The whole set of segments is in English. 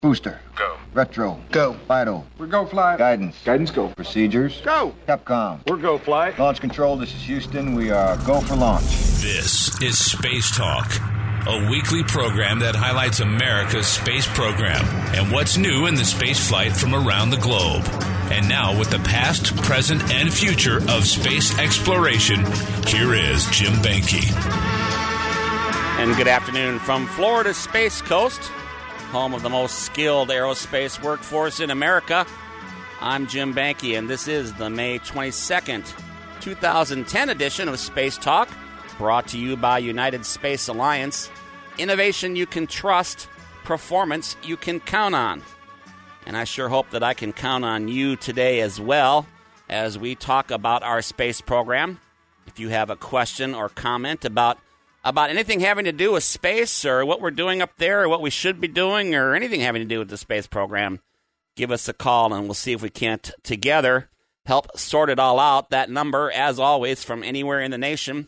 Booster. Go. Retro. Go. Vital. We're go flight. Guidance. Guidance go. Procedures. Go. Capcom. We're go flight. Launch control, this is Houston. We are go for launch. This is Space Talk, a weekly program that highlights America's space program and what's new in the space flight from around the globe. And now, with the past, present, and future of space exploration, here is Jim Banke. And good afternoon from Florida's Space Coast, home of the most skilled aerospace workforce in America. I'm Jim Banke, and this is the May 22nd, 2010 edition of Space Talk, brought to you by United Space Alliance. Innovation you can trust, performance you can count on. And I sure hope that I can count on you today as well as we talk about our space program. If you have a question or comment about anything having to do with space or what we're doing up there or what we should be doing or anything having to do with the space program, give us a call and we'll see if we can't together help sort it all out. That number, as always, from anywhere in the nation,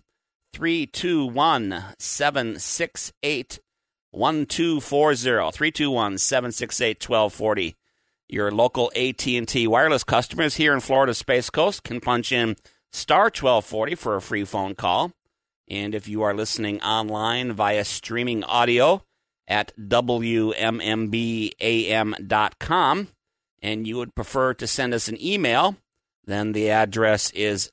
321-768-1240, 321-768-1240. Your local AT&T wireless customers here in Florida's Space Coast can punch in star 1240 for a free phone call. And if you are listening online via streaming audio at WMMBAM.com and you would prefer to send us an email, then the address is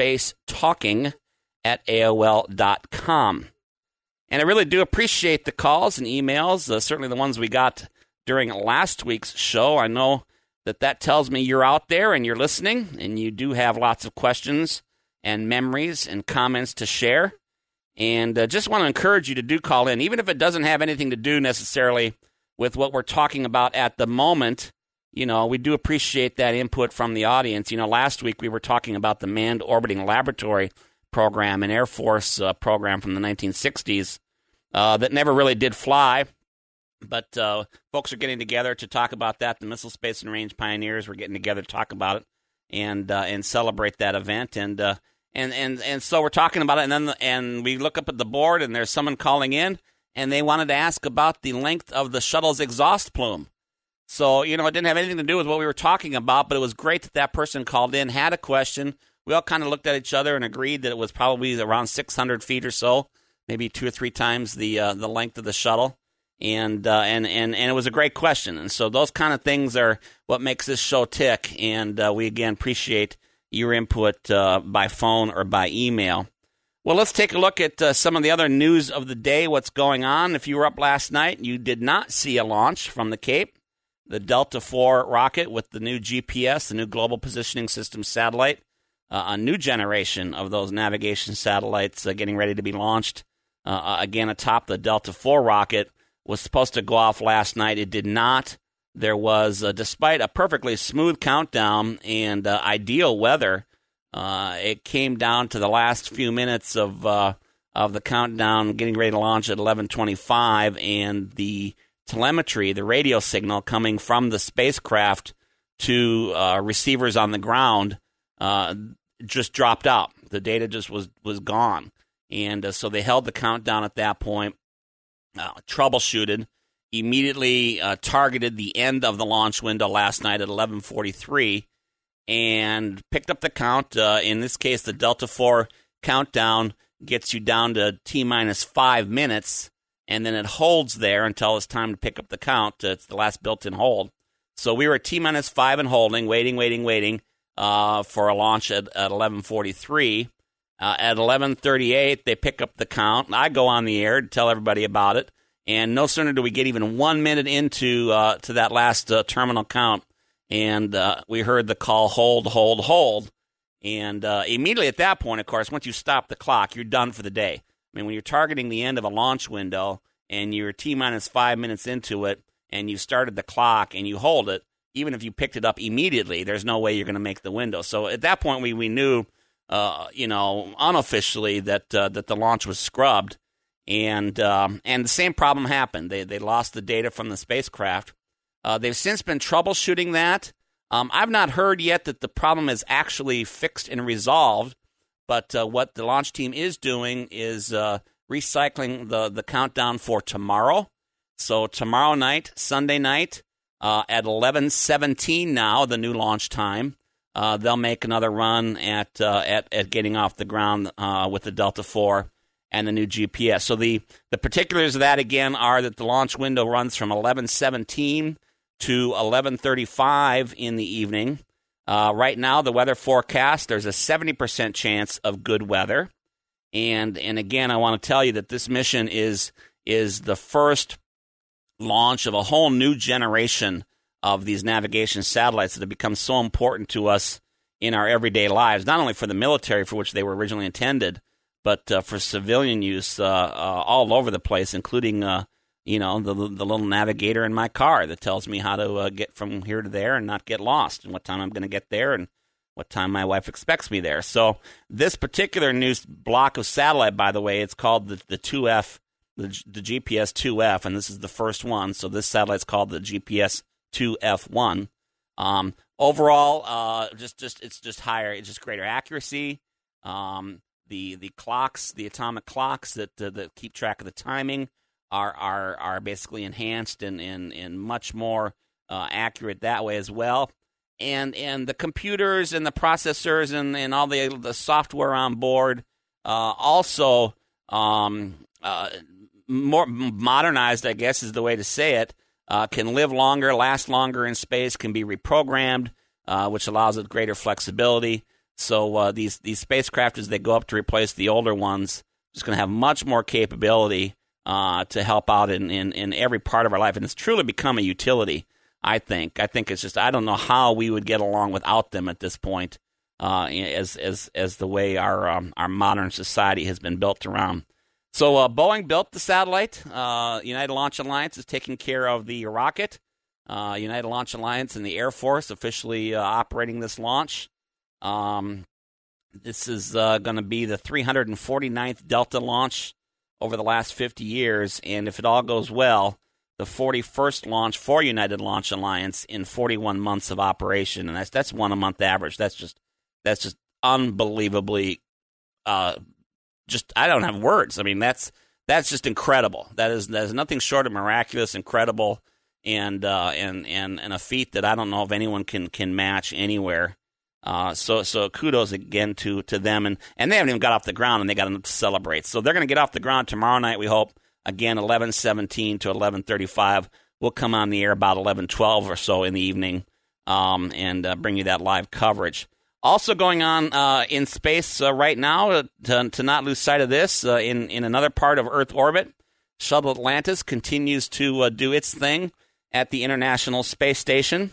spacetalking@AOL.com. And I really do appreciate the calls and emails, certainly the ones we got during last week's show. I know that tells me you're out there and you're listening, and you do have lots of questions and memories and comments to share. And just want to encourage you to do call in, even if it doesn't have anything to do necessarily with what we're talking about at the moment. You know, we do appreciate that input from the audience. You know, last week we were talking about the Manned Orbiting Laboratory program, an Air Force program from the 1960s that never really did fly. But folks are getting together to talk about that. The Missile Space and Range Pioneers were getting together to talk about it and celebrate that event. And so we're talking about it, and we look up at the board, and there's someone calling in, and they wanted to ask about the length of the shuttle's exhaust plume. So, you know, it didn't have anything to do with what we were talking about, but it was great that person called in, had a question. We all kind of looked at each other and agreed that it was probably around 600 feet or so, maybe 2 or 3 times the length of the shuttle. And it was a great question. And so those kind of things are what makes this show tick. And we, again, appreciate your input by phone or by email. Well, let's take a look at some of the other news of the day, what's going on. If you were up last night, you did not see a launch from the Cape. The Delta IV rocket with the new GPS, the new Global Positioning System satellite, a new generation of those navigation satellites getting ready to be launched, again, atop the Delta IV rocket, was supposed to go off last night. It did not. There was, despite a perfectly smooth countdown and ideal weather, it came down to the last few minutes of the countdown, getting ready to launch at 11:25, and the telemetry, the radio signal coming from the spacecraft to receivers on the ground just dropped out. The data just was gone. And so they held the countdown at that point. Troubleshooted, immediately targeted the end of the launch window last night at 11:43 and picked up the count. In this case, the Delta IV countdown gets you down to T-minus 5 minutes, and then it holds there until it's time to pick up the count. It's the last built-in hold. So we were at T-minus 5 and holding, waiting for a launch at 11:43. At 11:38, they pick up the count. I go on the air to tell everybody about it. And no sooner do we get even 1 minute into to that last terminal count, and we heard the call, hold. And immediately at that point, of course, once you stop the clock, you're done for the day. I mean, when you're targeting the end of a launch window and you're T-minus 5 minutes into it and you started the clock and you hold it, even if you picked it up immediately, there's no way you're going to make the window. So at that point, we knew unofficially that the launch was scrubbed, and the same problem happened. They lost the data from the spacecraft. They've since been troubleshooting that. I've not heard yet that the problem is actually fixed and resolved, but what the launch team is doing is recycling the countdown for tomorrow. So tomorrow night, Sunday night, At 11:17 now, the new launch time, they'll make another run at getting off the ground with the Delta IV and the new GPS. So the particulars of that, again, are that the launch window runs from 11:17 to 11:35 in the evening. Right now, the weather forecast, there's a 70% chance of good weather. And again, I want to tell you that this mission is the first launch of a whole new generation of these navigation satellites that have become so important to us in our everyday lives, not only for the military, for which they were originally intended, but for civilian use all over the place, including the little navigator in my car that tells me how to get from here to there and not get lost, and what time I'm going to get there, and what time my wife expects me there. So this particular new block of satellite, by the way, it's called the 2F, the GPS 2F, and this is the first one. So this satellite's called the GPS 2F1. Overall, it's just higher. It's just greater accuracy. The clocks, the atomic clocks that keep track of the timing are basically enhanced and much more accurate that way as well. And the computers and the processors and all the software on board also more modernized, I guess is the way to say it, can live longer, last longer in space, can be reprogrammed, which allows it greater flexibility. So these spacecraft, as they go up to replace the older ones, just going to have much more capability to help out in every part of our life. And it's truly become a utility, I think. I think it's just, I don't know how we would get along without them at this point, as the way our modern society has been built around. So Boeing built the satellite. United Launch Alliance is taking care of the rocket. United Launch Alliance and the Air Force officially operating this launch. This is going to be the 349th Delta launch over the last 50 years, and if it all goes well, the 41st launch for United Launch Alliance in 41 months of operation, and that's one a month average. That's just unbelievably, I don't have words. I mean, that's just incredible. That is nothing short of miraculous, incredible, and a feat that I don't know if anyone can match anywhere. So kudos again to them, and they haven't even got off the ground, and they got enough to celebrate. So they're going to get off the ground tomorrow night, we hope. Again, 11:17 to 11:35. We'll come on the air about 11:12 or so in the evening, and bring you that live coverage. Also going on in space right now, to not lose sight of this, in another part of Earth orbit, Shuttle Atlantis continues to do its thing at the International Space Station.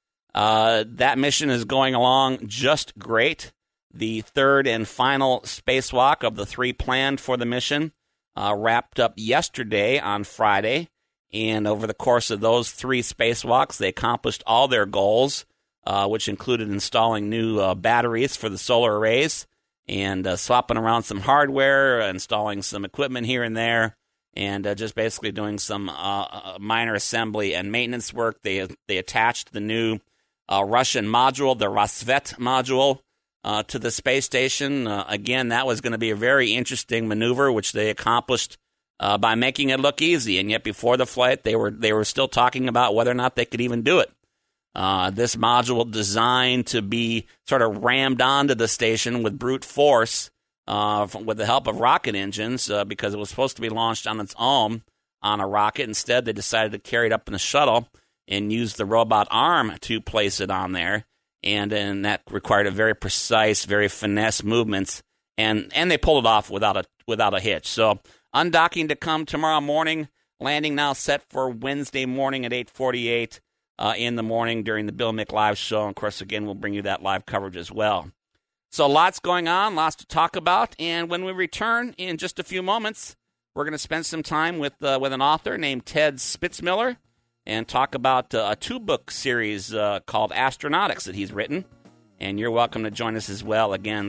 That mission is going along just great. The third and final spacewalk of the three planned for the mission wrapped up yesterday on Friday. And over the course of those three spacewalks, they accomplished all their goals, which included installing new batteries for the solar arrays and swapping around some hardware, installing some equipment here and there, and just basically doing some minor assembly and maintenance work. They attached the new Russian module, the Rassvet module, to the space station. Again, that was going to be a very interesting maneuver, which they accomplished by making it look easy. And yet before the flight, they were still talking about whether or not they could even do it. This module designed to be sort of rammed onto the station with brute force with the help of rocket engines because it was supposed to be launched on its own on a rocket. Instead, they decided to carry it up in a shuttle and use the robot arm to place it on there. And that required a very precise, very finesse movements, and they pulled it off without a hitch. So undocking to come tomorrow morning, landing now set for Wednesday morning at 8:48 in the morning during the Bill Mick Live show. And of course, again, we'll bring you that live coverage as well. So lots going on, lots to talk about. And when we return in just a few moments, we're going to spend some time with an author named Ted Spitzmiller, and talk about a two-book series called Astronautics that he's written. And you're welcome to join us as well. Again,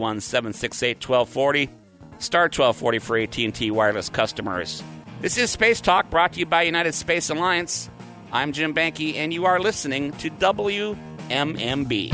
321-768-1240, star 1240 for AT&T wireless customers. This is Space Talk, brought to you by United Space Alliance. I'm Jim Banke, and you are listening to WMMB.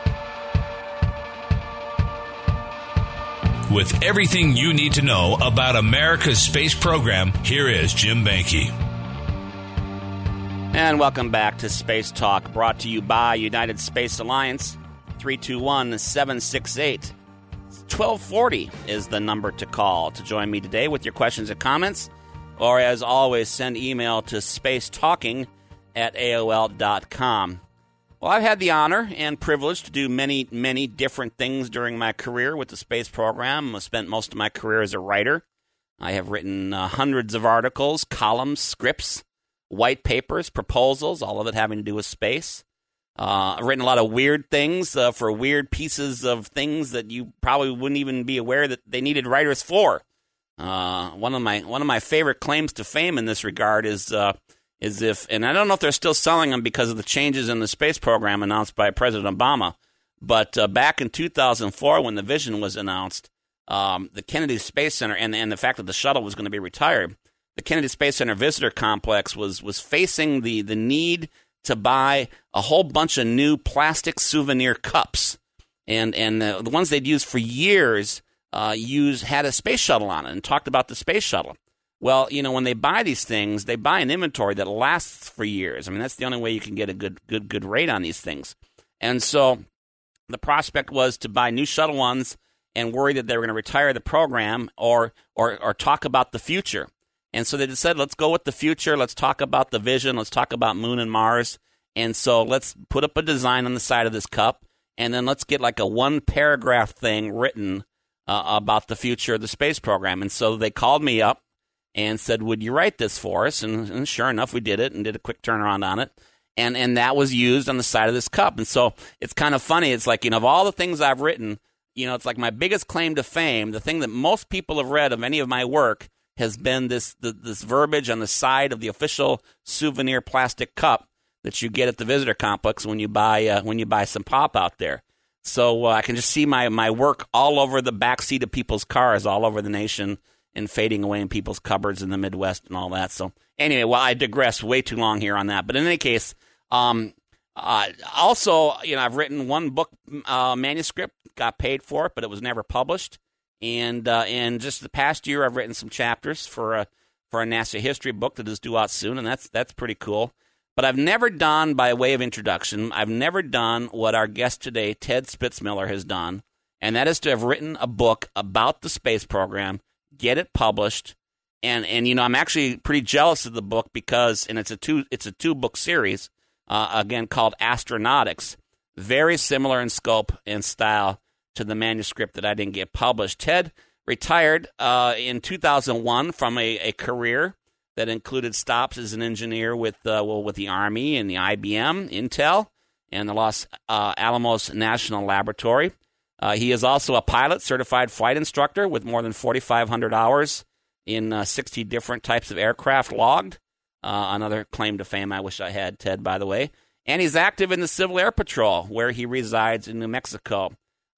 With everything you need to know about America's space program, here is Jim Banke. And welcome back to Space Talk, brought to you by United Space Alliance. 321-768. 1240 is the number to call to join me today with your questions and comments. Or, as always, send email to spacetalking@aol.com. Well, I've had the honor and privilege to do many, many different things during my career with the space program. I've spent most of my career as a writer. I have written hundreds of articles, columns, scripts, white papers, proposals, all of it having to do with space. I've written a lot of weird things for weird pieces of things that you probably wouldn't even be aware that they needed writers for. One of my favorite claims to fame in this regard is if, and I don't know if they're still selling them because of the changes in the space program announced by President Obama, but back in 2004 when the vision was announced, the Kennedy Space Center and the fact that the shuttle was going to be retired, the Kennedy Space Center visitor complex was facing the need to buy a whole bunch of new plastic souvenir cups, and the ones they'd used for years had a space shuttle on it and talked about the space shuttle. Well, when they buy these things, they buy an inventory that lasts for years. I mean, that's the only way you can get a good rate on these things. And so the prospect was to buy new shuttle ones and worry that they were going to retire the program or talk about the future. And so they decided, let's go with the future. Let's talk about the vision. Let's talk about Moon and Mars. And so let's put up a design on the side of this cup, and then let's get like a one-paragraph thing written about the future of the space program. And so they called me up and said, would you write this for us? And sure enough, we did it and did a quick turnaround on it. And that was used on the side of this cup. And so it's kind of funny. It's like, of all the things I've written, it's like my biggest claim to fame, the thing that most people have read of any of my work has been this verbiage on the side of the official souvenir plastic cup that you get at the visitor complex when you buy some pop out there. So I can just see my work all over the back seat of people's cars all over the nation and fading away in people's cupboards in the Midwest and all that. So anyway, well, I digress way too long here on that. But in any case, also, I've written one book manuscript, got paid for it, but it was never published. And just the past year, I've written some chapters for a NASA history book that is due out soon, and that's pretty cool. But I've never done, by way of introduction, I've never done what our guest today, Ted Spitzmiller, has done, and that is to have written a book about the space program, get it published, and I'm actually pretty jealous of the book because, and it's a two book series, again called Astronautics, very similar in scope and style to the manuscript that I didn't get published. Ted retired in 2001 from a career that included stops as an engineer with the Army and the IBM, Intel, and the Los Alamos National Laboratory. He is also a pilot, certified flight instructor with more than 4,500 hours in 60 different types of aircraft logged. Another claim to fame I wish I had, Ted, by the way. And he's active in the Civil Air Patrol, where he resides in New Mexico.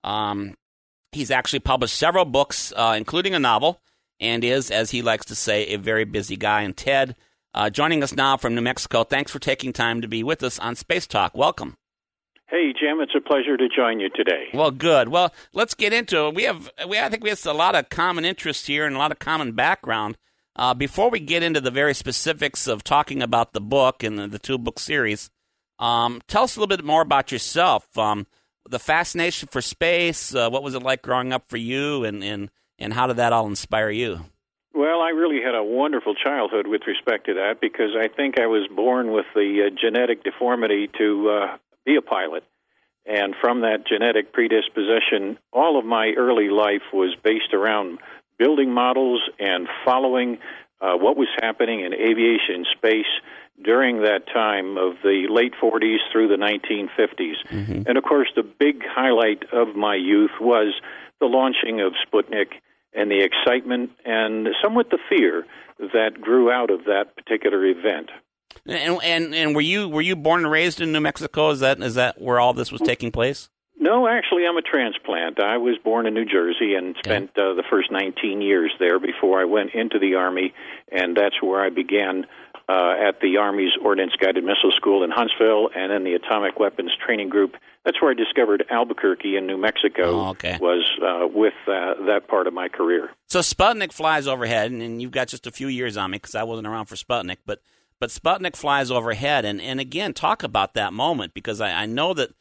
He's actually published several books, including a novel, and is, as he likes to say, a very busy guy. And Ted, joining us now from New Mexico, thanks for taking time to be with us on Space Talk. Welcome. Hey, Jim, it's a pleasure to join you today. Well, good. Well, let's get into it. I think we have a lot of common interests here and a lot of common background. Before we get into the very specifics of talking about the book and the two-book series, tell us a little bit more about yourself. The fascination for space, what was it like growing up for you, and how did that all inspire you? Well, I really had a wonderful childhood with respect to that because I think I was born with the genetic deformity to be a pilot. And from that genetic predisposition, all of my early life was based around building models and following what was happening in aviation space during that time of the late 40s through the 1950s. Mm-hmm. And, of course, the big highlight of my youth was the launching of Sputnik and the excitement and somewhat the fear that grew out of that particular event. And were you born and raised in New Mexico? Is that where all this was taking place? No, actually, I'm a transplant. I was born in New Jersey and spent the first 19 years there before I went into the Army, and that's where I began at the Army's Ordnance Guided Missile School in Huntsville and then the Atomic Weapons Training Group. That's where I discovered Albuquerque in New Mexico was with that part of my career. So Sputnik flies overhead, and you've got just a few years on me because I wasn't around for Sputnik, but But Sputnik flies overhead, and again, talk about that moment, because I know that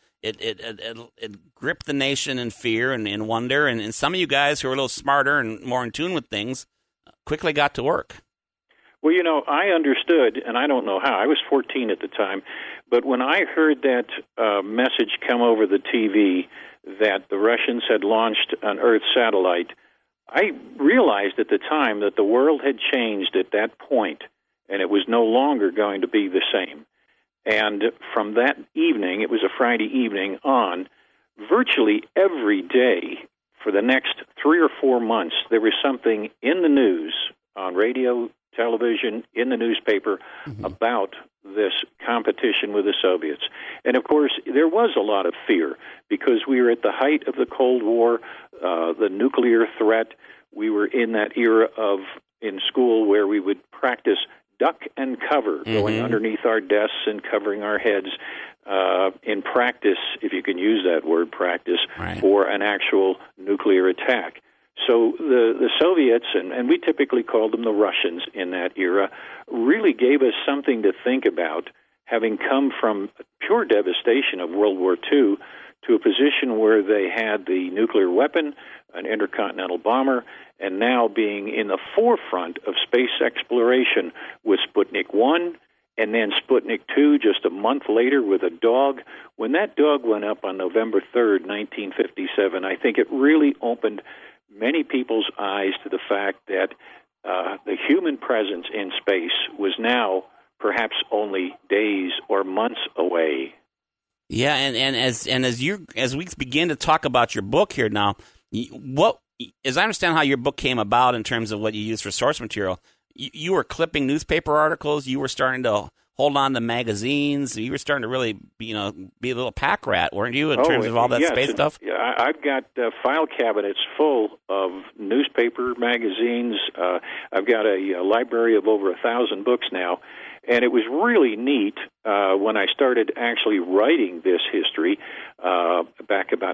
it gripped the nation in fear and in wonder, and some of you guys who are a little smarter and more in tune with things quickly got to work. Well, I understood, and I don't know how. I was 14 at the time, but when I heard that message come over the TV that the Russians had launched an Earth satellite, I realized at the time that the world had changed at that point, and it was no longer going to be the same. And from that evening, it was a Friday evening on, virtually every day for the next 3 or 4 months, there was something in the news, on radio, television, in the newspaper, about this competition with the Soviets. And, of course, there was a lot of fear because we were at the height of the Cold War, the nuclear threat. We were in that era in school where we would practice duck and cover, going underneath our desks and covering our heads in practice, if you can use that word, practice, for an actual nuclear attack. So the Soviets, and we typically called them the Russians in that era, really gave us something to think about, having come from pure devastation of World War II to a position where they had the nuclear weapon, an intercontinental bomber, and now being in the forefront of space exploration with Sputnik 1 and then Sputnik 2 just a month later with a dog. When that dog went up on November 3rd, 1957, I think it really opened many people's eyes to the fact that the human presence in space was now perhaps only days or months away. Yeah, and as we begin to talk about your book here now, as I understand how your book came about in terms of what you used for source material, you were clipping newspaper articles, you were starting to hold on to magazines, you were starting to really, be a little pack rat, weren't you, in terms of all that space stuff? Yeah, I've got file cabinets full of newspaper magazines. I've got a library of over 1,000 books now. And it was really neat when I started actually writing this history back about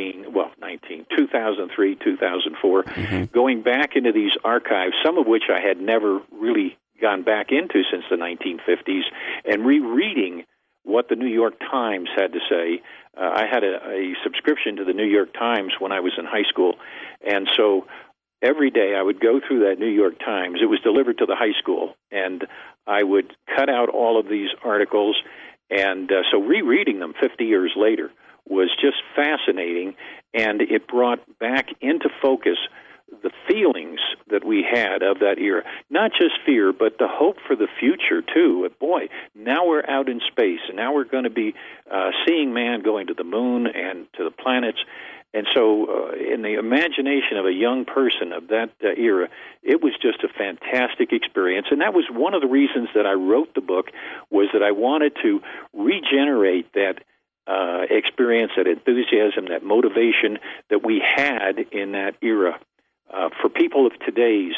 2003, 2004, going back into these archives, some of which I had never really gone back into since the 1950s, and rereading what the New York Times had to say. I had a subscription to the New York Times when I was in high school, and so every day I would go through that New York Times. It was delivered to the high school, and I would cut out all of these articles, and so rereading them 50 years later was just fascinating, and it brought back into focus the feelings that we had of that era. Not just fear, but the hope for the future, too. Boy, now we're out in space, and now we're going to be seeing man going to the moon and to the planets. And so in the imagination of a young person of that era, it was just a fantastic experience. And that was one of the reasons that I wrote the book, was that I wanted to regenerate that experience, that enthusiasm, that motivation that we had in that era for people of today's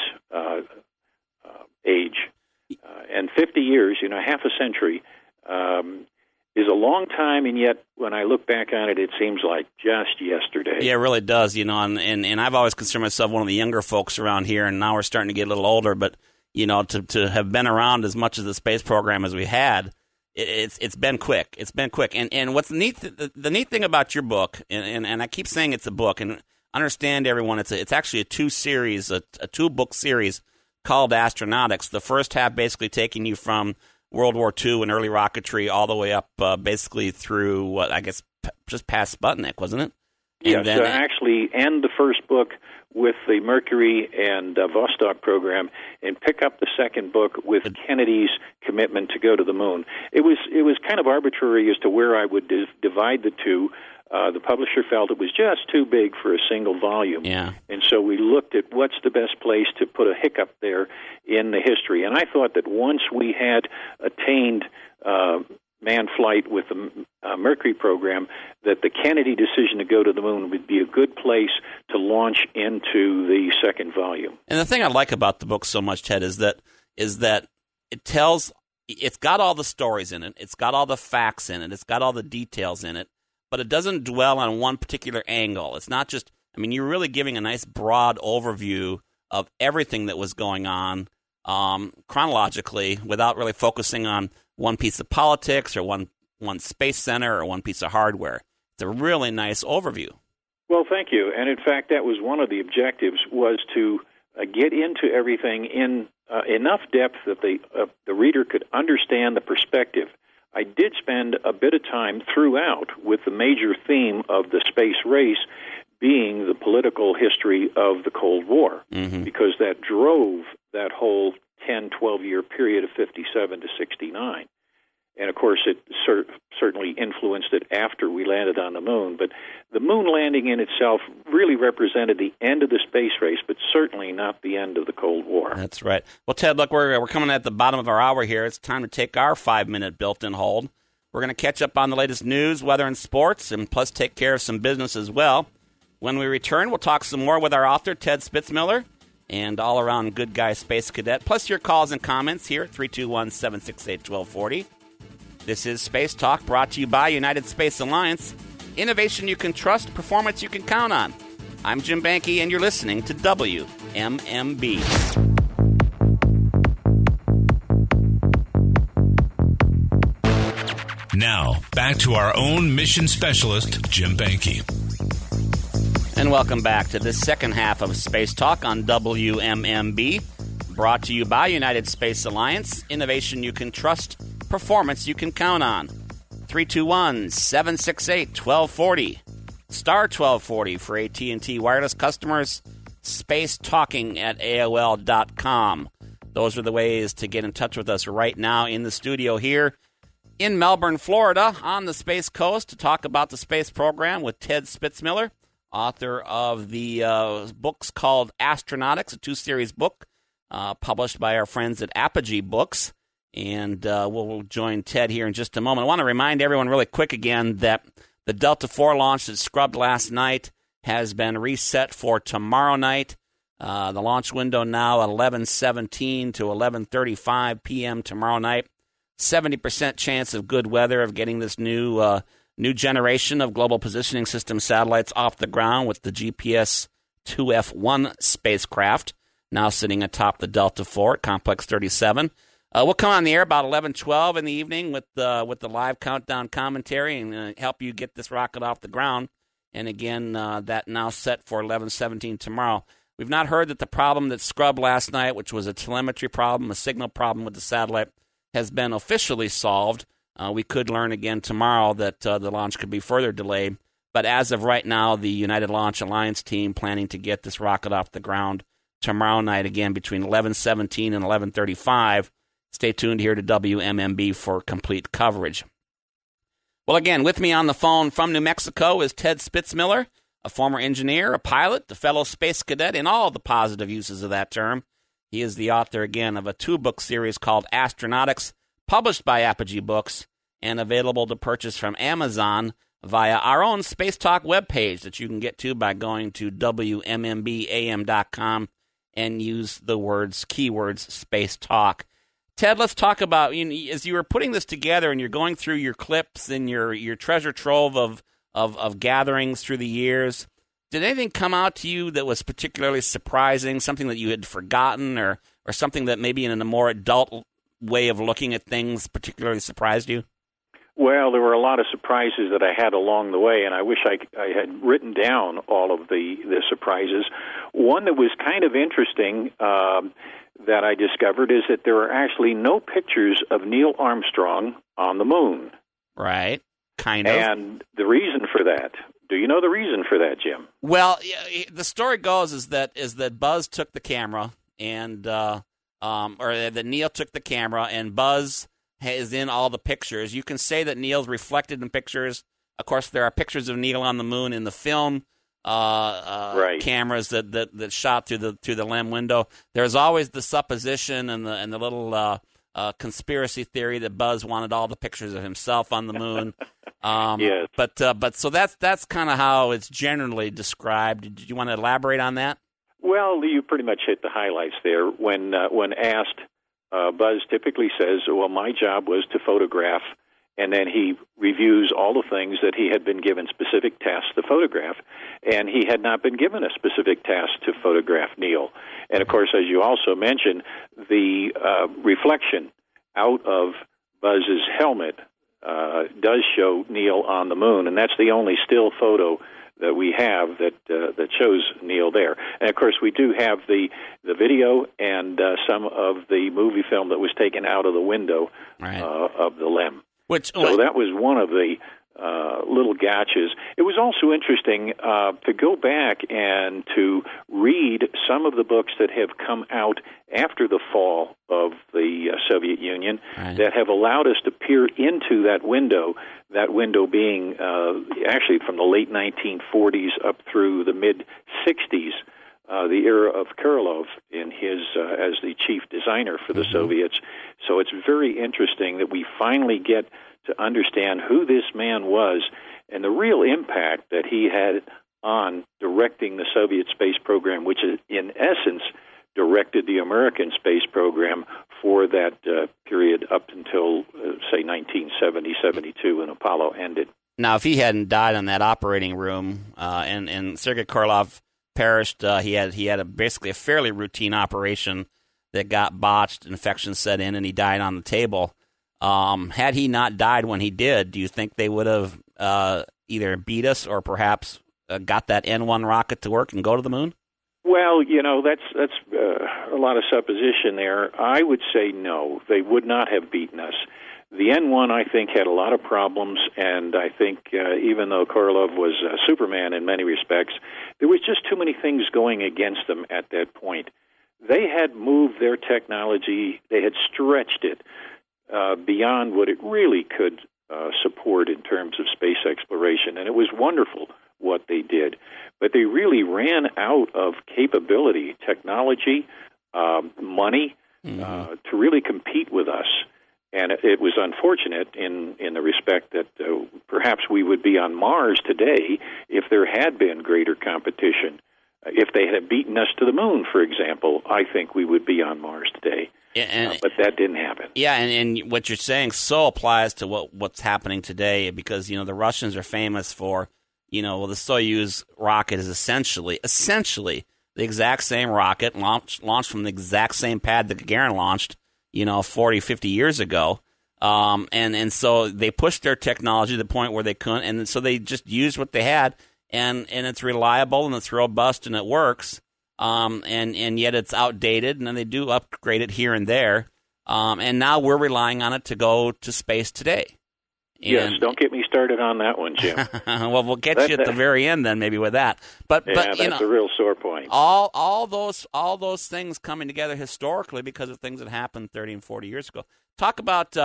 age. And 50 years, half a century, is a long time, and yet when I look back on it, it seems like just yesterday. Yeah, it really does, and I've always considered myself one of the younger folks around here, and now we're starting to get a little older, but, to have been around as much of the space program as we had, it's been quick. It's been quick. And what's neat, the neat thing about your book, and I keep saying it's a book, and understand, everyone, it's actually a two-book series called Astronautics. The first half basically taking you from World War II and early rocketry all the way up basically through, just past Sputnik, wasn't it? Yes, actually end the first book with the Mercury and Vostok program and pick up the second book with Kennedy's commitment to go to the moon. It was kind of arbitrary as to where I would divide the two. The publisher felt it was just too big for a single volume. Yeah. And so we looked at what's the best place to put a hiccup there in the history. And I thought that once we had attained manned flight with the Mercury program, that the Kennedy decision to go to the moon would be a good place to launch into the second volume. And the thing I like about the book so much, Ted, is that it's got all the stories in it, it's got all the facts in it, it's got all the details in it, but it doesn't dwell on one particular angle. It's not just, you're really giving a nice broad overview of everything that was going on chronologically without really focusing on one piece of politics or one space center or one piece of hardware. It's a really nice overview. Well, thank you. And in fact, that was one of the objectives, was to get into everything in enough depth that the reader could understand the perspective. I did spend a bit of time throughout with the major theme of the space race being the political history of the Cold War, because that drove that whole 10, 12-year period of 57 to 69. And, of course, it certainly influenced it after we landed on the moon. But the moon landing in itself really represented the end of the space race, but certainly not the end of the Cold War. That's right. Well, Ted, look, we're coming at the bottom of our hour here. It's time to take our 5-minute built-in hold. We're going to catch up on the latest news, weather, and sports, and plus take care of some business as well. When we return, we'll talk some more with our author, Ted Spitzmiller, and all-around good guy space cadet, plus your calls and comments here at 321-768-1240. This is Space Talk, brought to you by United Space Alliance. Innovation you can trust, performance you can count on. I'm Jim Banke, and you're listening to WMMB. Now, back to our own mission specialist, Jim Banke. And welcome back to this second half of Space Talk on WMMB, brought to you by United Space Alliance. Innovation you can trust, performance you can count on. 321-768-1240. Star 1240 for AT&T wireless customers. Space Talking at AOL.com. Those are the ways to get in touch with us right now in the studio here in Melbourne, Florida, on the Space Coast to talk about the space program with Ted Spitzmiller, author of the books called Astronautics, a 2-series book published by our friends at Apogee Books. And we'll join Ted here in just a moment. I want to remind everyone really quick again that the Delta IV launch that scrubbed last night has been reset for tomorrow night. The launch window now at 11:17 to 11:35 p.m. tomorrow night. 70% chance of good weather of getting this new generation of global positioning system satellites off the ground with the GPS 2F1 spacecraft now sitting atop the Delta IV at Complex 37. We'll come on the air about 11:12 in the evening with the live countdown commentary and help you get this rocket off the ground. And again, that now set for 11:17 tomorrow. We've not heard that the problem that scrubbed last night, which was a telemetry problem, a signal problem with the satellite, has been officially solved. We could learn again tomorrow that the launch could be further delayed. But as of right now, the United Launch Alliance team planning to get this rocket off the ground tomorrow night, again, between 11:17 and 11:35. Stay tuned here to WMMB for complete coverage. Well, again, with me on the phone from New Mexico is Ted Spitzmiller, a former engineer, a pilot, a fellow space cadet, in all the positive uses of that term. He is the author, again, of a 2-book series called Astronautics, published by Apogee Books, and available to purchase from Amazon via our own Space Talk webpage that you can get to by going to WMMBAM.com and use the keywords Space Talk. Ted, let's talk about, as you were putting this together and you're going through your clips and your treasure trove of gatherings through the years, did anything come out to you that was particularly surprising, something that you had forgotten, or something that maybe in a more adult way of looking at things particularly surprised you? Well, there were a lot of surprises that I had along the way, and I wish I had written down all of the surprises. One that was kind of interesting that I discovered is that there are actually no pictures of Neil Armstrong on the moon. Right, kind of. And the reason for that, do you know the reason for that, Jim? Well, the story goes is that Buzz took the camera, and or that Neil took the camera, and Buzz is in all the pictures. You can say that Neil's reflected in pictures. Of course, there are pictures of Neil on the moon in the film. Right. Cameras that shot through the LEM window. There's always the supposition and the little conspiracy theory that Buzz wanted all the pictures of himself on the moon. Yes. But so that's kind of how it's generally described. Did you want to elaborate on that? Well, you pretty much hit the highlights there. When asked, Buzz typically says, "Well, my job was to photograph and then he reviews all the things that he had been given specific tasks to photograph, and he had not been given a specific task to photograph Neil. And, of course, as you also mentioned, the reflection out of Buzz's helmet does show Neil on the moon, and that's the only still photo that we have that shows Neil there. And, of course, we do have the video and some of the movie film that was taken out of the window of the LEM. So that was one of the little gotchas. It was also interesting to go back and to read some of the books that have come out after the fall of the Soviet Union that have allowed us to peer into that window being actually from the late 1940s up through the mid-60s, the era of Krylov in his as the chief designer for the Soviets. So it's very interesting that we finally get to understand who this man was and the real impact that he had on directing the Soviet space program, which in essence directed the American space program for that period up until, say, 1970-72 when Apollo ended. Now, if he hadn't died in that operating room and Sergei Krylov perished, he had basically a fairly routine operation that got botched, infection set in, and he died on the table. Had he not died when he did, do you think they would have either beat us or perhaps got that N-1 rocket to work and go to the moon? Well, that's a lot of supposition there. I would say no, they would not have beaten us. The N-1, I think, had a lot of problems, and I think even though Korolev was Superman in many respects, there was just too many things going against them at that point. They had moved their technology, they had stretched it beyond what it really could support in terms of space exploration, and it was wonderful what they did. But they really ran out of capability, technology, money to really compete with us. And it was unfortunate in the respect that perhaps we would be on Mars today if there had been greater competition. If they had beaten us to the moon, for example, I think we would be on Mars today. But that didn't happen. Yeah, and what you're saying so applies to what's happening today because, the Russians are famous for, the Soyuz rocket is essentially the exact same rocket launched from the exact same pad that Gagarin launched, 40, 50 years ago. And so they pushed their technology to the point where they couldn't, and so they just used what they had, and it's reliable, and it's robust, and it works, and yet it's outdated, and then they do upgrade it here and there, and now we're relying on it to go to space today. Yes, don't get me started on that one, Jim. Well, we'll get you at the very end then, maybe with that. But that's a real sore point. All those things coming together historically because of things that happened 30 and 40 years ago. Talk about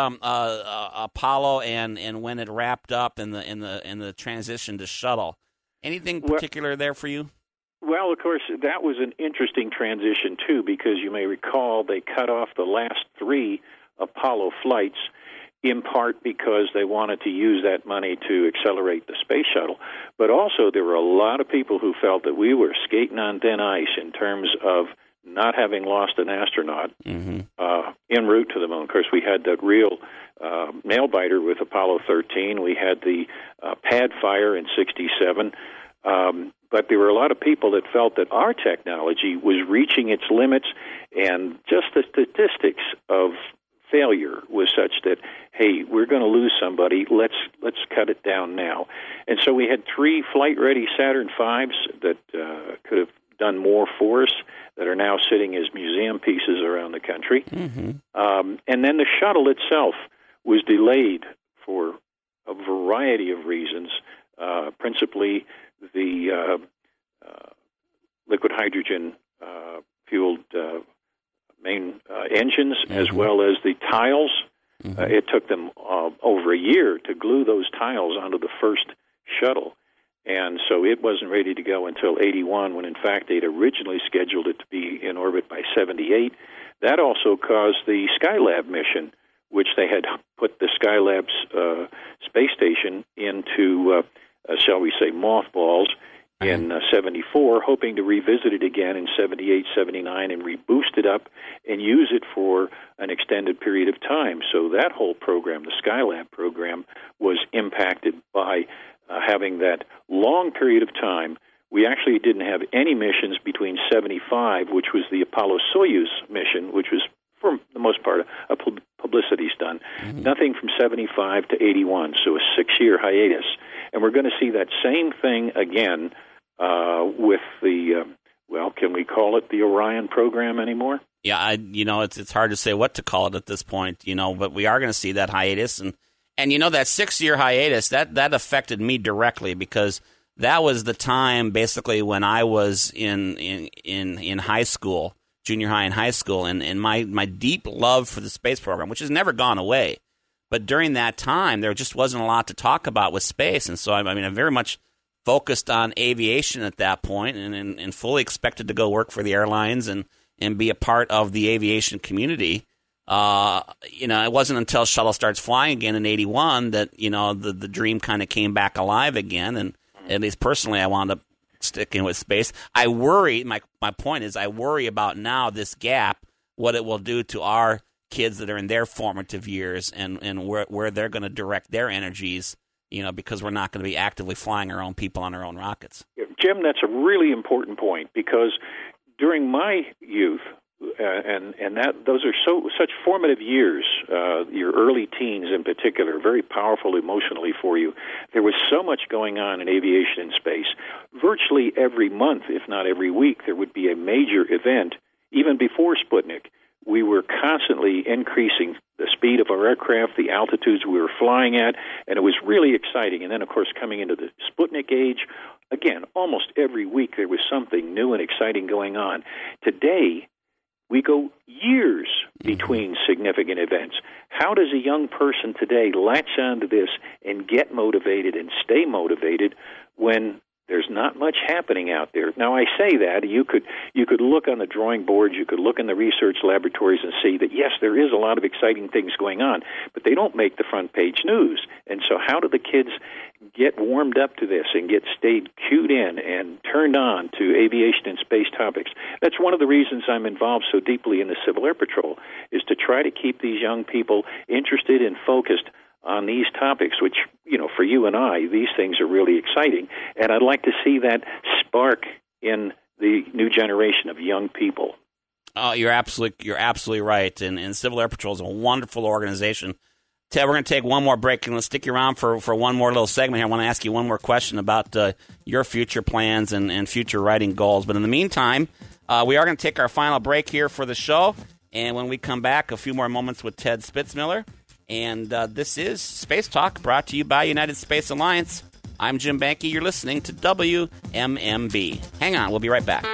Apollo and when it wrapped up in the transition to shuttle. Anything particular there for you? Well, of course, that was an interesting transition too, because you may recall they cut off the last 3 Apollo flights, in part because they wanted to use that money to accelerate the space shuttle. But also there were a lot of people who felt that we were skating on thin ice in terms of not having lost an astronaut en route to the moon. Of course, we had that real nail-biter with Apollo 13. We had the pad fire in 67. But there were a lot of people that felt that our technology was reaching its limits, and just the statistics of failure was such that, hey, we're going to lose somebody. Let's cut it down now. And so we had 3 flight-ready Saturn V's that could have done more for us that are now sitting as museum pieces around the country. And then the shuttle itself was delayed for a variety of reasons, principally the liquid hydrogen fueled main engines, as well as the tiles. It took them over a year to glue those tiles onto the first shuttle. And so it wasn't ready to go until 81, when in fact they'd originally scheduled it to be in orbit by 78. That also caused the Skylab mission, which they had put the Skylab's space station into, shall we say, mothballs, in 74, hoping to revisit it again in 78, 79, and reboost it up and use it for an extended period of time. So that whole program, the Skylab program, was impacted by having that long period of time. We actually didn't have any missions between 75, which was the Apollo-Soyuz mission, which was, for the most part, a publicity stunt. Nothing from 75 to 81, so a 6-year hiatus. And we're going to see that same thing again with the, can we call it the Orion program anymore? Yeah, it's hard to say what to call it at this point, but we are going to see that hiatus. And that 6-year hiatus, that affected me directly because that was the time basically when I was in high school, junior high and high school, and my deep love for the space program, which has never gone away. But during that time, there just wasn't a lot to talk about with space. And so, I very much focused on aviation at that point and fully expected to go work for the airlines and be a part of the aviation community. It wasn't until shuttle starts flying again in 81 that, the dream kind of came back alive again. And at least personally, I wound up sticking with space. I worry, my point is, I worry about now this gap, what it will do to our kids that are in their formative years and where they're going to direct their energies, because we're not going to be actively flying our own people on our own rockets. Jim, that's a really important point because during my youth, those are such formative years, your early teens in particular, very powerful emotionally for you. There was so much going on in aviation and space. Virtually every month, if not every week, there would be a major event. Even before Sputnik, we were constantly increasing the speed of our aircraft, the altitudes we were flying at, and it was really exciting. And then, of course, coming into the Sputnik age, again, almost every week there was something new and exciting going on. Today, we go years between significant events. How does a young person today latch onto this and get motivated and stay motivated when there's not much happening out there? Now, I say that you could look on the drawing boards, you could look in the research laboratories and see that, yes, there is a lot of exciting things going on, but they don't make the front page news. And so how do the kids get warmed up to this and stayed cued in and turned on to aviation and space topics? That's one of the reasons I'm involved so deeply in the Civil Air Patrol, is to try to keep these young people interested and focused on these topics, which, for you and I, these things are really exciting. And I'd like to see that spark in the new generation of young people. Oh, you're absolutely right. And Civil Air Patrol is a wonderful organization. Ted, we're going to take one more break, and let's stick you around for one more little segment here. I want to ask you one more question about your future plans and future writing goals. But in the meantime, we are going to take our final break here for the show. And when we come back, a few more moments with Ted Spitzmiller. And this is Space Talk, brought to you by United Space Alliance. I'm Jim Banke. You're listening to WMMB. Hang on, we'll be right back.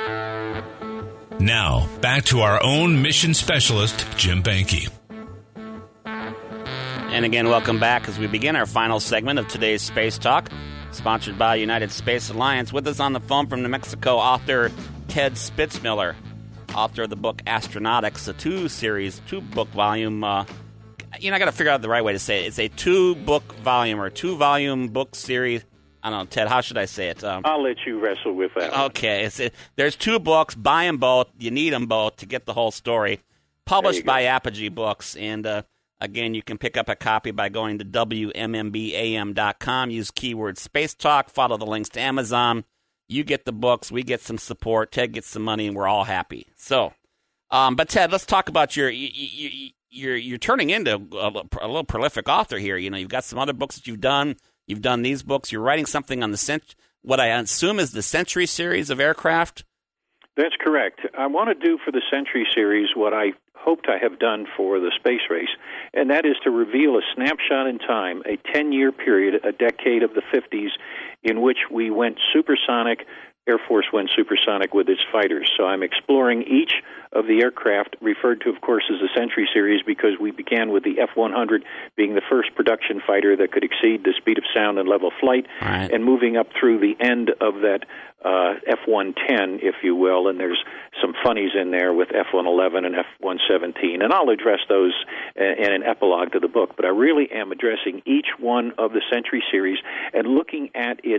Now, back to our own mission specialist, Jim Banke. And again, welcome back as we begin our final segment of today's Space Talk, sponsored by United Space Alliance. With us on the phone from New Mexico, author Ted Spitzmiller, author of the book Astronautics, a two-book volume. I got to figure out the right way to say it. It's a 2-book volume or 2-volume book series. I don't know, Ted, how should I say it? I'll let you wrestle with that. Okay. There's 2 books. Buy them both. You need them both to get the whole story. Published by Apogee Books. And, again, you can pick up a copy by going to WMMBAM.com. Use keyword Space Talk. Follow the links to Amazon. You get the books. We get some support. Ted gets some money, and we're all happy. So, but, Ted, let's talk about you're turning into a little prolific author here. You've got some other books that you've done. You've done these books. You're writing something on what I assume is the Century series of aircraft. That's correct. I want to do for the Century series what I hoped I have done for the space race, and that is to reveal a snapshot in time, a 10-year period, a decade of the 50s, in which we went supersonic. Air Force went supersonic with its fighters. So I'm exploring each of the aircraft, referred to, of course, as the Century series, because we began with the F-100 being the first production fighter that could exceed the speed of sound and level flight, right, and moving up through the end of that F-110, if you will, and there's some funnies in there with F-111 and F-117, and I'll address those in an epilogue to the book, but I really am addressing each one of the Century series and looking at its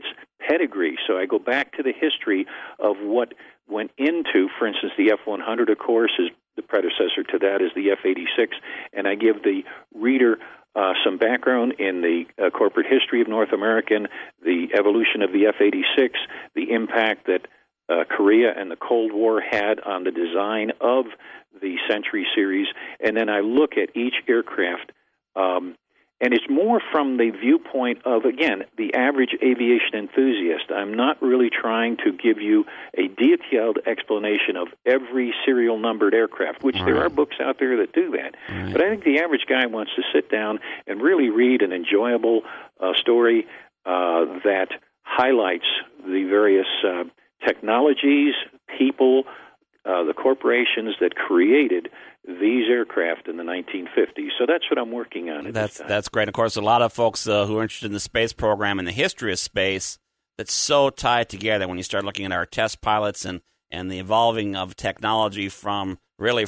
pedigree. So I go back to the history of what went into, for instance, the F-100, of course, is the predecessor to that is the F-86, and I give the reader some background in the corporate history of North American, the evolution of the F-86, the impact that Korea and the Cold War had on the design of the Century series, and then I look at each aircraft, and it's more from the viewpoint of, again, the average aviation enthusiast. I'm not really trying to give you a detailed explanation of every serial numbered aircraft, which there are books out there that do that. Right. But I think the average guy wants to sit down and really read an enjoyable story that highlights the various technologies, people, the corporations that created these aircraft in the 1950s. So that's what I'm working on. That's great. Of course, a lot of folks who are interested in the space program and the history of space, that's so tied together when you start looking at our test pilots and the evolving of technology starting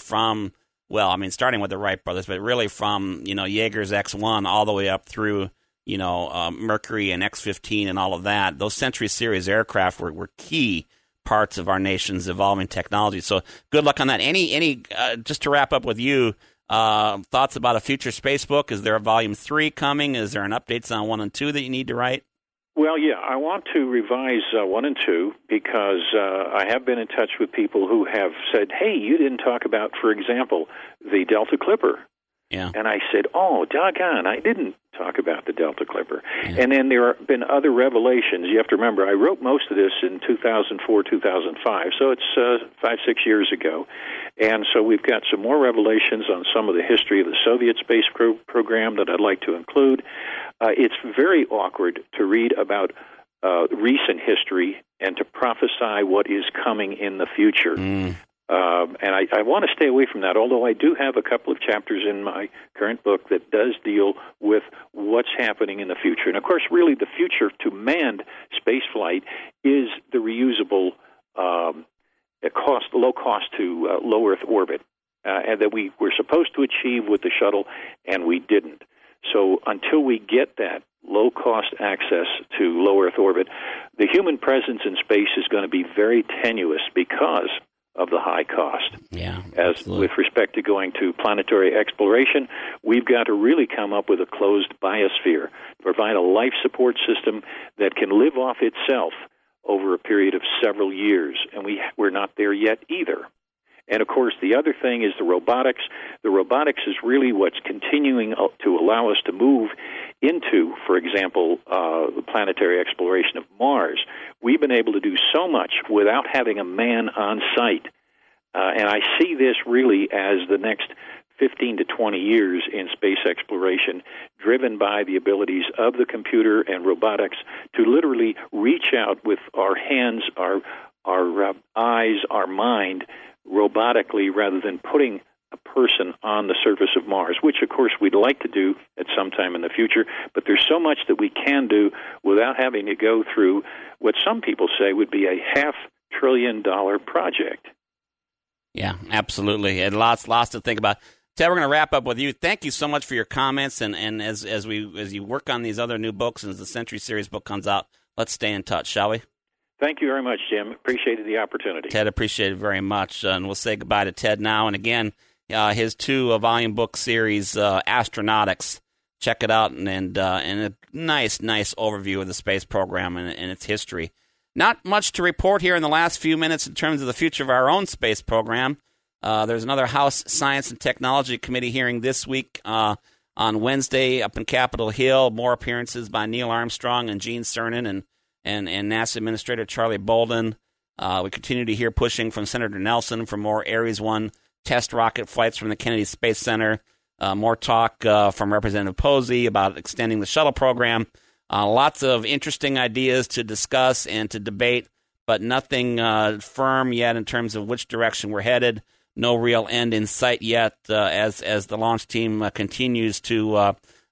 with the Wright brothers, but really from, Yeager's X-1 all the way up through, Mercury and X-15 and all of that. Those Century Series aircraft were key parts of our nation's evolving technology. So good luck on that. Any just to wrap up with you, thoughts about a future space book? Is there a volume 3 coming? Is there an updates on 1 and 2 that you need to write? Well, yeah, I want to revise 1 and 2 because I have been in touch with people who have said, hey, you didn't talk about, for example, the Delta Clipper. Yeah. And I said, oh, doggone, I didn't talk about the Delta Clipper. Yeah. And then there have been other revelations. You have to remember, I wrote most of this in 2004, 2005, so it's 5-6 years ago. And so we've got some more revelations on some of the history of the Soviet space program that I'd like to include. It's very awkward to read about recent history and to prophesy what is coming in the future. And I want to stay away from that, although I do have a couple of chapters in my current book that does deal with what's happening in the future. And, of course, really the future to manned spaceflight is the reusable low cost to low Earth orbit, and that we were supposed to achieve with the shuttle, and we didn't. So until we get that low-cost access to low Earth orbit, the human presence in space is going to be very tenuous because of the high cost. Yeah, as with respect to going to planetary exploration, we've got to really come up with a closed biosphere, provide a life support system that can live off itself over a period of several years, and we're not there yet either. And, of course, the other thing is the robotics. The robotics is really what's continuing to allow us to move into, for example, the planetary exploration of Mars. We've been able to do so much without having a man on site. And I see this really as the next 15 to 20 years in space exploration, driven by the abilities of the computer and robotics to literally reach out with our hands, our eyes, our mind, robotically rather than putting a person on the surface of Mars, which, of course, we'd like to do at some time in the future. But there's so much that we can do without having to go through what some people say would be a $500 billion project. Yeah, absolutely. And lots to think about. Ted, we're going to wrap up with you. Thank you so much for your comments. And as you work on these other new books and as the Century Series book comes out, let's stay in touch, shall we? Thank you very much, Jim. Appreciated the opportunity. Ted, appreciate it very much. And we'll say goodbye to Ted now. And again, his 2-volume book series, Astronautics. Check it out, and a nice overview of the space program and its history. Not much to report here in the last few minutes in terms of the future of our own space program. There's another House Science and Technology Committee hearing this week on Wednesday up in Capitol Hill. More appearances by Neil Armstrong and Gene Cernan and NASA Administrator Charlie Bolden. We continue to hear pushing from Senator Nelson for more Ares 1 test rocket flights from the Kennedy Space Center. More talk from Representative Posey about extending the shuttle program. Lots of interesting ideas to discuss and to debate, but nothing firm yet in terms of which direction we're headed. No real end in sight yet as the launch team continues to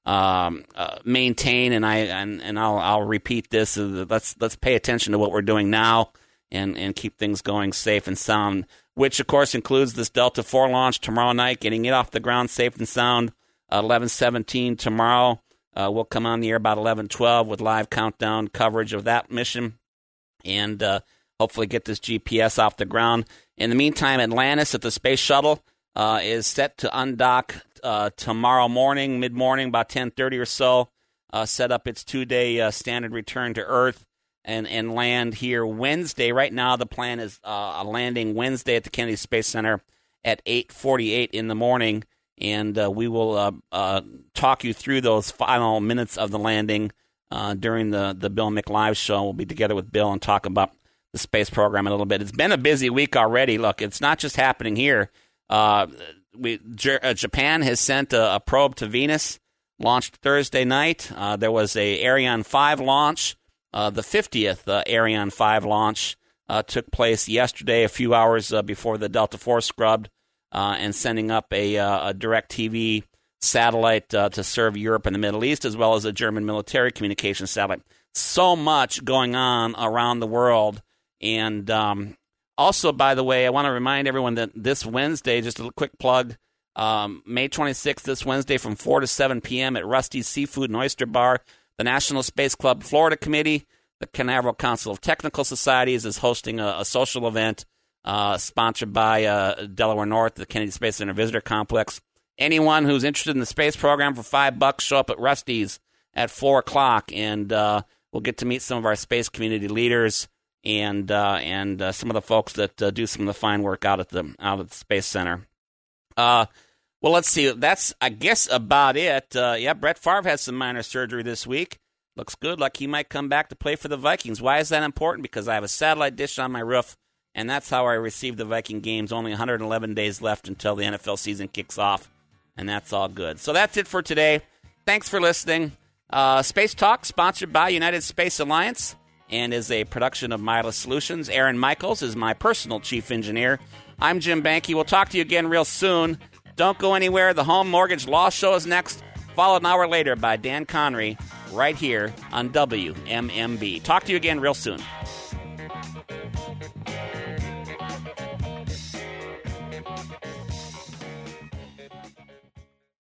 maintain. And I'll repeat this: let's pay attention to what we're doing now and keep things going safe and sound. Which of course includes this Delta IV launch tomorrow night, getting it off the ground safe and sound. 11:17 tomorrow. We'll come on the air about 11:12 with live countdown coverage of that mission, and hopefully get this GPS off the ground. In the meantime, Atlantis at the Space Shuttle is set to undock tomorrow morning, mid-morning, about 10:30 or so, set up its 2-day standard return to Earth, and land here Wednesday. Right now, the plan is a landing Wednesday at the Kennedy Space Center at 8:48 in the morning, and we will talk you through those final minutes of the landing during the Bill Mick Live show. We'll be together with Bill and talk about the space program a little bit. It's been a busy week already. Look, it's not just happening here. Japan has sent a probe to Venus, launched Thursday night. There was a Ariane 5 launch. The 50th Ariane 5 launch took place yesterday, a few hours before the Delta IV scrubbed, and sending up a DirecTV satellite to serve Europe and the Middle East, as well as a German military communications satellite. So much going on around the world. And also, by the way, I want to remind everyone that this Wednesday, just a quick plug, May 26th, this Wednesday from 4 to 7 p.m. at Rusty's Seafood and Oyster Bar, the National Space Club Florida Committee, the Canaveral Council of Technical Societies is hosting a social event sponsored by Delaware North, the Kennedy Space Center Visitor Complex. Anyone who's interested in the space program for $5, show up at Rusty's at 4 o'clock, and we'll get to meet some of our space community leaders and some of the folks that do some of the fine work out at the Space Center. Well, let's see. That's, I guess, about it. Brett Favre has some minor surgery this week. Looks good, like he might come back to play for the Vikings. Why is that important? Because I have a satellite dish on my roof, and that's how I receive the Viking games. Only 111 days left until the NFL season kicks off, and that's all good. So that's it for today. Thanks for listening. Space Talk, sponsored by United Space Alliance, and is a production of Milas Solutions. Aaron Michaels is my personal chief engineer. I'm Jim Banke. We'll talk to you again real soon. Don't go anywhere. The Home Mortgage Law Show is next, followed an hour later by Dan Connery right here on WMMB. Talk to you again real soon.